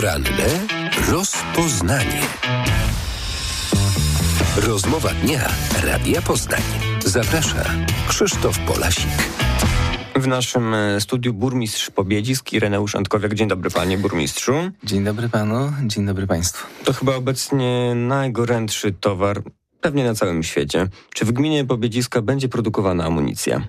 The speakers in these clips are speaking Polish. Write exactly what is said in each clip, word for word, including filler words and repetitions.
Poranne rozpoznanie. Rozmowa dnia Radia Poznań. Zaprasza Krzysztof Polasik. W naszym studiu burmistrz Pobiedzisk Ireneusz Antkowiak. Dzień dobry, panie burmistrzu. Dzień dobry panu, dzień dobry państwu. To chyba obecnie najgorętszy towar, pewnie na całym świecie. Czy w gminie Pobiedziska będzie produkowana amunicja?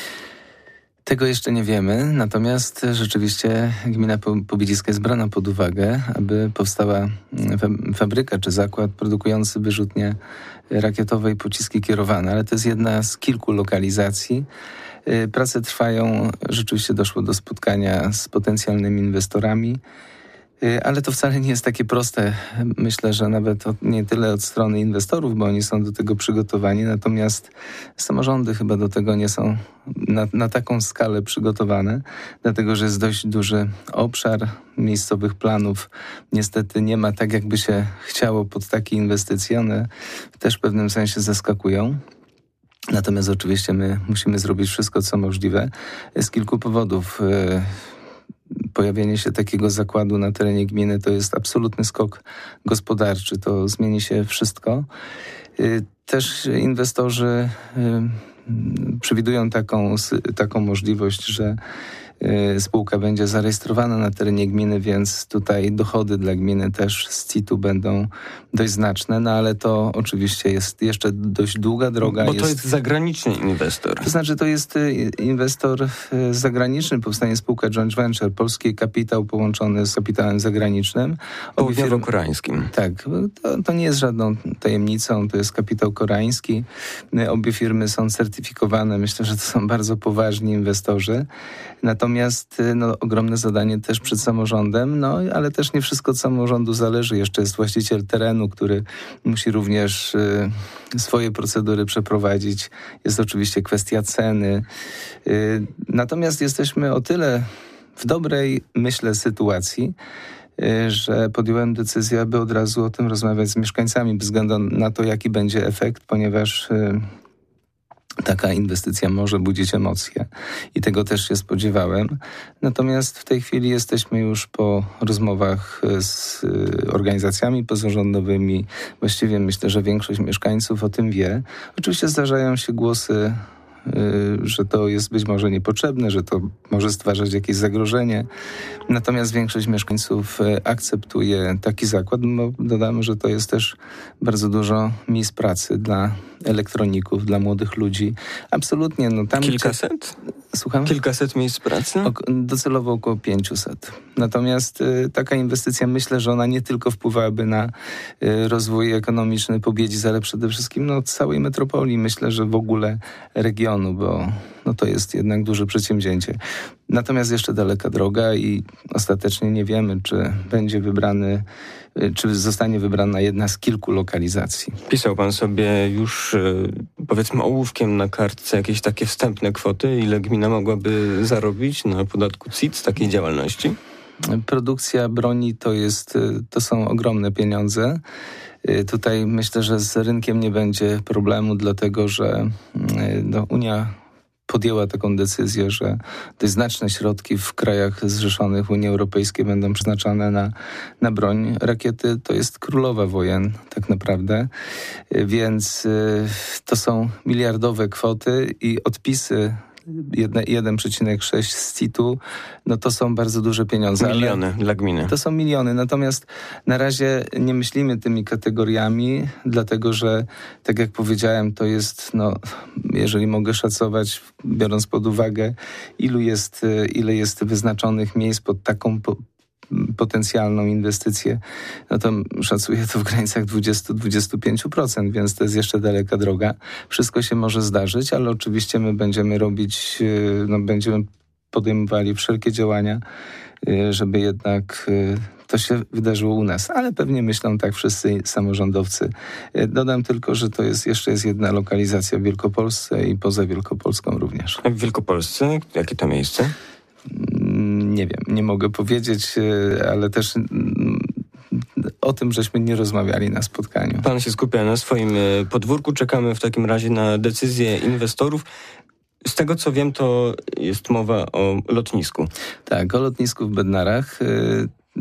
Tego jeszcze nie wiemy, natomiast rzeczywiście gmina Pobiedziska jest brana pod uwagę, aby powstała fabryka czy zakład produkujący wyrzutnie rakietowe i pociski kierowane, ale to jest jedna z kilku lokalizacji. Prace trwają, rzeczywiście doszło do spotkania z potencjalnymi inwestorami, ale to wcale nie jest takie proste. Myślę, że nawet od, nie tyle od strony inwestorów, bo oni są do tego przygotowani, natomiast samorządy chyba do tego nie są na, na taką skalę przygotowane, dlatego że jest dość duży obszar miejscowych planów. Niestety nie ma tak, jakby się chciało pod takie inwestycje. One też w pewnym sensie zaskakują. Natomiast oczywiście my musimy zrobić wszystko, co możliwe z kilku powodów. Pojawienie się takiego zakładu na terenie gminy to jest absolutny skok gospodarczy. To zmieni się wszystko. Też inwestorzy przewidują taką, taką możliwość, że spółka będzie zarejestrowana na terenie gminy, więc tutaj dochody dla gminy też z C I T-u będą dość znaczne, no ale to oczywiście jest jeszcze dość długa droga. Bo jest, to jest zagraniczny inwestor. To znaczy to jest inwestor zagraniczny, powstanie spółka joint venture, polski kapitał połączony z kapitałem zagranicznym. Południowo-koreańskim. Tak, to, to nie jest żadną tajemnicą, to jest kapitał koreański. Obie firmy są certyfikowane, myślę, że to są bardzo poważni inwestorzy. Natomiast no, ogromne zadanie też przed samorządem, no ale też nie wszystko od samorządu zależy. Jeszcze jest właściciel terenu, który musi również y, swoje procedury przeprowadzić. Jest oczywiście kwestia ceny. Y, natomiast jesteśmy o tyle w dobrej, myślę, sytuacji, y, że podjąłem decyzję, aby od razu o tym rozmawiać z mieszkańcami, bez względu na to, jaki będzie efekt, ponieważ y, taka inwestycja może budzić emocje i tego też się spodziewałem. Natomiast w tej chwili jesteśmy już po rozmowach z organizacjami pozarządowymi. Właściwie myślę, że większość mieszkańców o tym wie. Oczywiście zdarzają się głosy, że to jest być może niepotrzebne, że to może stwarzać jakieś zagrożenie. Natomiast większość mieszkańców akceptuje taki zakład. Bo dodamy, że to jest też bardzo dużo miejsc pracy dla elektroników, dla młodych ludzi. Absolutnie. No, tam Kilkaset? Słucham? Kilkaset miejsc pracy? O, docelowo około pięciuset. Natomiast y, taka inwestycja, myślę, że ona nie tylko wpływałaby na y, rozwój ekonomiczny Pobiedzic, ale przede wszystkim no, całej metropolii. Myślę, że w ogóle regionu, bo no, to jest jednak duże przedsięwzięcie. Natomiast jeszcze daleka droga i ostatecznie nie wiemy, czy będzie wybrany, czy zostanie wybrana jedna z kilku lokalizacji. Pisał pan sobie już, powiedzmy, ołówkiem na kartce jakieś takie wstępne kwoty, ile gmina mogłaby zarobić na podatku C I T z takiej działalności? Produkcja broni to jest, to są ogromne pieniądze. Tutaj myślę, że z rynkiem nie będzie problemu, dlatego że no, Unia podjęła taką decyzję, że dość znaczne środki w krajach zrzeszonych w Unii Europejskiej będą przeznaczane na, na broń. Rakiety to jest królowa wojen tak naprawdę, więc y, to są miliardowe kwoty i odpisy jeden przecinek sześć z C I T-u, no to są bardzo duże pieniądze. Miliony dla gminy. To są miliony, natomiast na razie nie myślimy tymi kategoriami, dlatego że, tak jak powiedziałem, to jest, no, jeżeli mogę szacować, biorąc pod uwagę, ilu jest, ile jest wyznaczonych miejsc pod taką po, potencjalną inwestycję, no to szacuję to w granicach dwadzieścia do dwudziestu pięciu procent, więc to jest jeszcze daleka droga. Wszystko się może zdarzyć, ale oczywiście my będziemy robić, no będziemy podejmowali wszelkie działania, żeby jednak to się wydarzyło u nas, ale pewnie myślą tak wszyscy samorządowcy. Dodam tylko, że to jest jeszcze jest jedna lokalizacja w Wielkopolsce i poza Wielkopolską również. A w Wielkopolsce? Jakie to miejsce? Nie wiem, nie mogę powiedzieć, ale też o tym żeśmy nie rozmawiali na spotkaniu. Pan się skupia na swoim podwórku. Czekamy w takim razie na decyzję inwestorów. Z tego co wiem, to jest mowa o lotnisku. Tak, o lotnisku w Bednarach.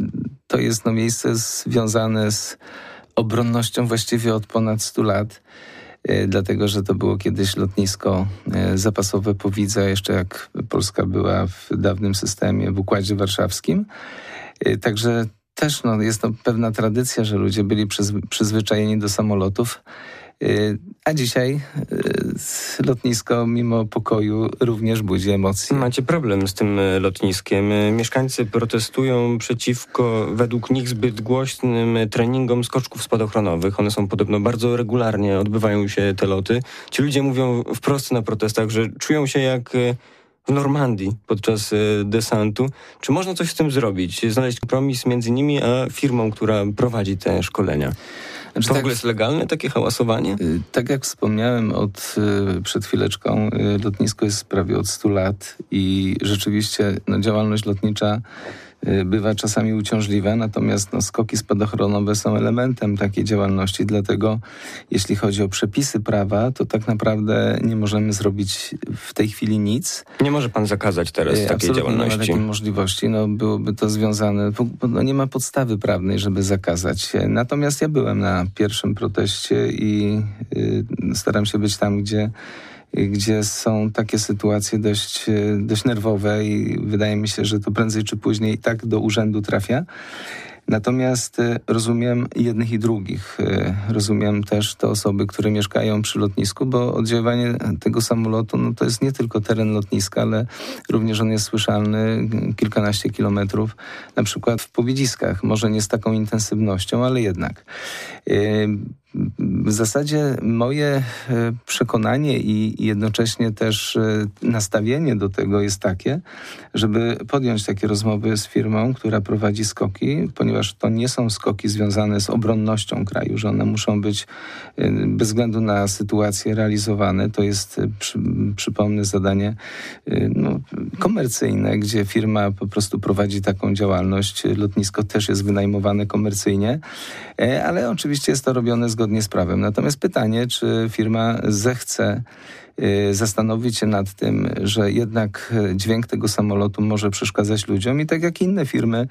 to jest no, miejsce związane z obronnością właściwie od ponad stu lat. Dlatego, że to było kiedyś lotnisko zapasowe Powidza, jeszcze jak Polska była w dawnym systemie, w Układzie Warszawskim. Także też no, jest to pewna tradycja, że ludzie byli przyzwy- przyzwyczajeni do samolotów, a dzisiaj lotnisko mimo pokoju również budzi emocje. Macie problem z tym lotniskiem. Mieszkańcy protestują przeciwko według nich zbyt głośnym treningom skoczków spadochronowych. One są podobno bardzo regularnie, odbywają się te loty. Ci ludzie mówią wprost na protestach, że czują się jak w Normandii podczas desantu. Czy można coś z tym zrobić? Znaleźć kompromis między nimi a firmą, która prowadzi te szkolenia? Czy to tak, w ogóle jest legalne, takie hałasowanie? Tak jak wspomniałem od, przed chwileczką, lotnisko jest prawie od stu lat i rzeczywiście no, działalność lotnicza bywa czasami uciążliwa, natomiast no, skoki spadochronowe są elementem takiej działalności, dlatego jeśli chodzi o przepisy prawa, to tak naprawdę nie możemy zrobić w tej chwili nic. Nie może pan zakazać teraz takiej Absolutnie działalności? Nie ma takiej możliwości, no, byłoby to związane, no, nie ma podstawy prawnej, żeby zakazać. Natomiast ja byłem na pierwszym proteście i y, staram się być tam, gdzie gdzie są takie sytuacje dość, dość nerwowe i wydaje mi się, że to prędzej czy później i tak do urzędu trafia. Natomiast rozumiem jednych i drugich. Rozumiem też te osoby, które mieszkają przy lotnisku, bo oddziaływanie tego samolotu no to jest nie tylko teren lotniska, ale również on jest słyszalny kilkanaście kilometrów, na przykład w Powiedziskach. Może nie z taką intensywnością, ale jednak. W zasadzie moje przekonanie i jednocześnie też nastawienie do tego jest takie, żeby podjąć takie rozmowy z firmą, która prowadzi skoki, ponieważ to nie są skoki związane z obronnością kraju, że one muszą być bez względu na sytuację realizowane. To jest, przy, przypomnę, zadanie no, komercyjne, gdzie firma po prostu prowadzi taką działalność. Lotnisko też jest wynajmowane komercyjnie, ale oczywiście jest to robione zgodnie z prawem. Natomiast pytanie, czy firma zechce zastanowić się nad tym, że jednak dźwięk tego samolotu może przeszkadzać ludziom i tak jak inne firmy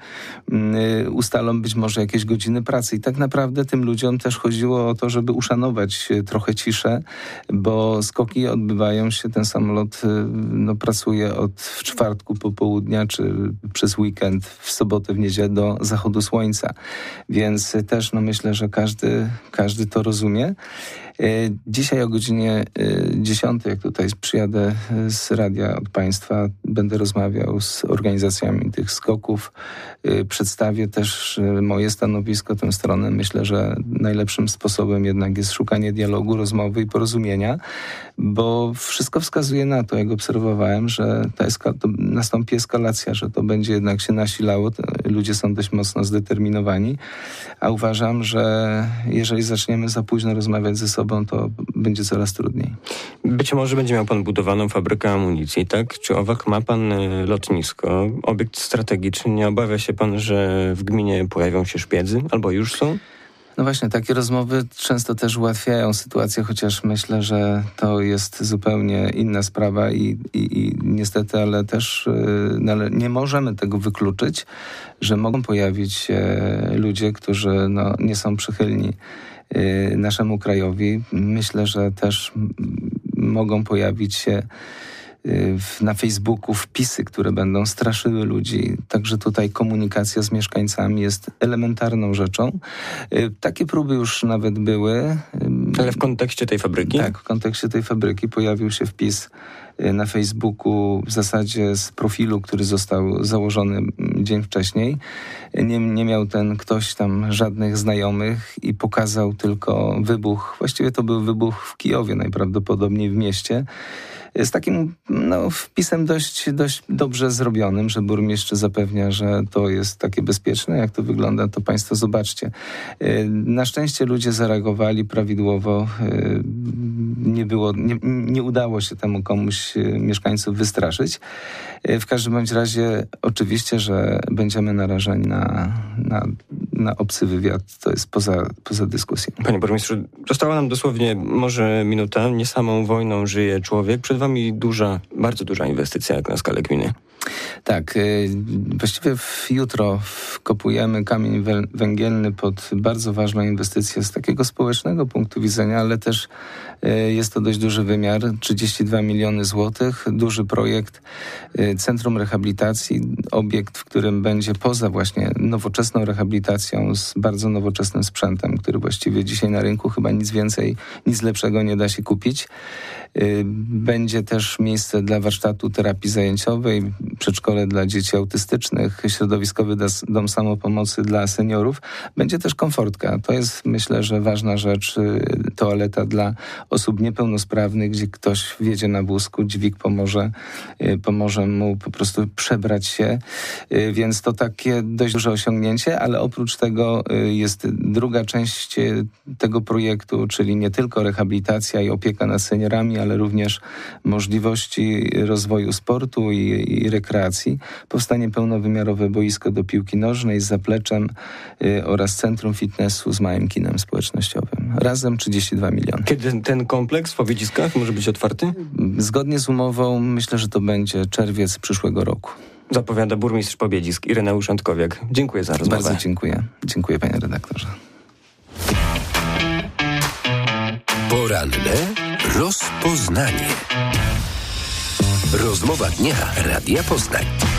ustalą być może jakieś godziny pracy. I tak naprawdę tym ludziom też chodziło o to, żeby uszanować trochę ciszę, bo skoki odbywają się, ten samolot no, pracuje od w czwartku popołudnia czy przez weekend, w sobotę, w niedzielę do zachodu słońca. Więc też no, myślę, że każdy, każdy to rozumie. Dzisiaj o godzinie dziesiątej, jak tutaj przyjadę z radia od państwa, będę rozmawiał z organizacjami tych skoków. Przedstawię też moje stanowisko, tę stronę. Myślę, że najlepszym sposobem jednak jest szukanie dialogu, rozmowy i porozumienia, bo wszystko wskazuje na to, jak obserwowałem, że ta eska- to nastąpi eskalacja, że to będzie jednak się nasilało. Ludzie są dość mocno zdeterminowani, a uważam, że jeżeli zaczniemy za późno rozmawiać ze sobą, to będzie coraz trudniej. Być może będzie miał pan budowaną fabrykę amunicji, tak? Czy owak ma pan lotnisko, obiekt strategiczny? Nie obawia się pan, że w gminie pojawią się szpiedzy? Albo już są? No właśnie, takie rozmowy często też ułatwiają sytuację, chociaż myślę, że to jest zupełnie inna sprawa i, i, i niestety, ale też yy, nie możemy tego wykluczyć, że mogą pojawić się ludzie, którzy no, nie są przychylni yy, naszemu krajowi. Myślę, że też m- mogą pojawić się na Facebooku wpisy, które będą straszyły ludzi. Także tutaj komunikacja z mieszkańcami jest elementarną rzeczą. Takie próby już nawet były. Ale w kontekście tej fabryki? Tak, w kontekście tej fabryki pojawił się wpis na Facebooku w zasadzie z profilu, który został założony dzień wcześniej. Nie, nie miał ten ktoś tam żadnych znajomych i pokazał tylko wybuch. Właściwie to był wybuch w Kijowie, najprawdopodobniej w mieście. Z takim no, wpisem dość, dość dobrze zrobionym, że burmistrz zapewnia, że to jest takie bezpieczne. Jak to wygląda, to państwo zobaczcie. Na szczęście ludzie zareagowali prawidłowo. Nie było, nie, nie udało się temu komuś mieszkańców wystraszyć. W każdym bądź razie oczywiście, że będziemy narażeni na, na, na obcy wywiad. To jest poza, poza dyskusją. Panie burmistrzu, została nam dosłownie może minuta. Nie samą wojną żyje człowiek. Przed wami duża, bardzo duża inwestycja jak na skalę gminy. Tak, właściwie w jutro wkopujemy kamień węgielny pod bardzo ważną inwestycję z takiego społecznego punktu widzenia, ale też jest to dość duży wymiar, trzydzieści dwa miliony złotych, duży projekt, Centrum Rehabilitacji, obiekt, w którym będzie poza właśnie nowoczesną rehabilitacją z bardzo nowoczesnym sprzętem, który właściwie dzisiaj na rynku chyba nic więcej, nic lepszego nie da się kupić. Będzie też miejsce dla warsztatu terapii zajęciowej, przedszkole dla dzieci autystycznych, środowiskowy dom samopomocy dla seniorów. Będzie też komfortka. To jest, myślę, że ważna rzecz. Toaleta dla osób niepełnosprawnych, gdzie ktoś wjedzie na wózku, dźwig pomoże, pomoże mu po prostu przebrać się. Więc to takie dość duże osiągnięcie, ale oprócz tego jest druga część tego projektu, czyli nie tylko rehabilitacja i opieka nad seniorami, ale również możliwości rozwoju sportu i, i rekreacji. Powstanie pełnowymiarowe boisko do piłki nożnej z zapleczem y, oraz centrum fitnessu z małym kinem społecznościowym. Razem trzydzieści dwa miliony. Kiedy ten kompleks w Pobiedziskach może być otwarty? Zgodnie z umową myślę, że to będzie czerwiec przyszłego roku. Zapowiada burmistrz Pobiedzisk Ireneusz Antkowiak. Dziękuję za rozmowę. Bardzo dziękuję. Dziękuję, panie redaktorze. Poranne rozpoznanie. Rozmowa dnia Radia Poznań.